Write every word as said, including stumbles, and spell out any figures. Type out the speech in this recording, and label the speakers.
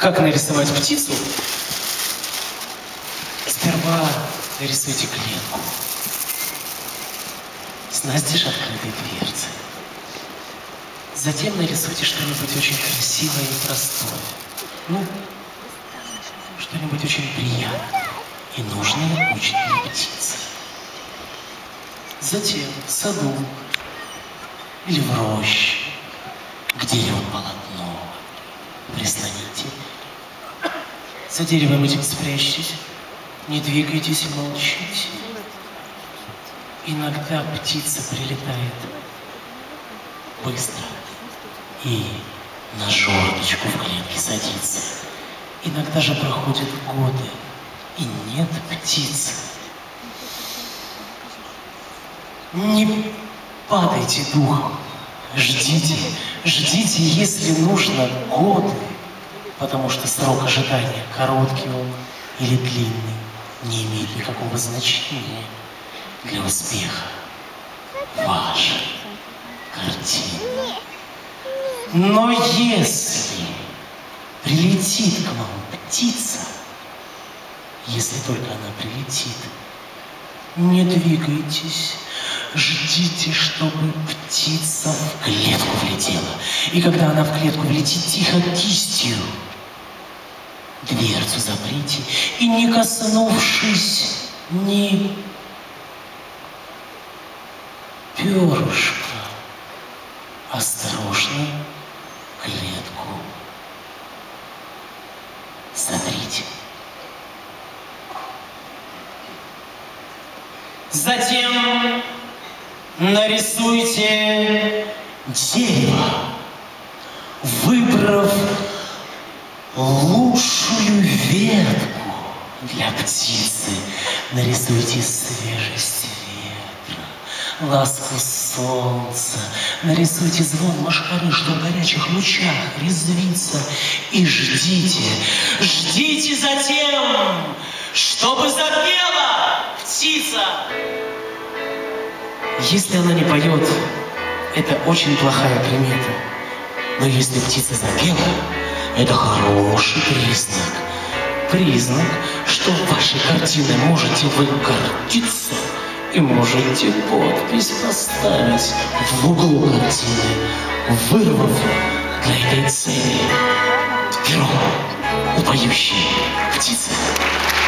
Speaker 1: Как нарисовать птицу? Сперва нарисуйте клетку с настежь открытой дверцей. Затем нарисуйте что-нибудь очень красивое и простое. Ну, что-нибудь очень приятное и нужное очень для птицы. Затем в саду или в роще, к дереву полотно прислоните. За деревом этим спрячьтесь, не двигайтесь и молчите. Иногда птица прилетает быстро и на жердочку в клетке садится. Иногда же проходят годы, и нет птицы. Не падайте духом, ждите, ждите, если нужно, годы, потому что срок ожидания, короткий он или длинный, не имеет никакого значения для успеха вашей картины. Но если прилетит к вам птица, если только она прилетит, не двигайтесь, ждите, чтобы птица в клетку влетела. И когда она в клетку влетит, тихо кистью дверцу заприте и, не коснувшись ни перышка, осторожно клетку сотрите. Затем нарисуйте дерево, выбрав лучшую ветку для птицы. Нарисуйте свежесть ветра, ласку солнца, нарисуйте звон мошкары, что в горячих лучах резвится, и ждите, ждите затем, чтобы запела птица. Если она не поет, это очень плохая примета. Но если птица запела, это хороший признак. Признак, что вашей картиной можете вы гордиться и можете подпись поставить в углу картины, вырвав для этой цели перо у поющей птицы.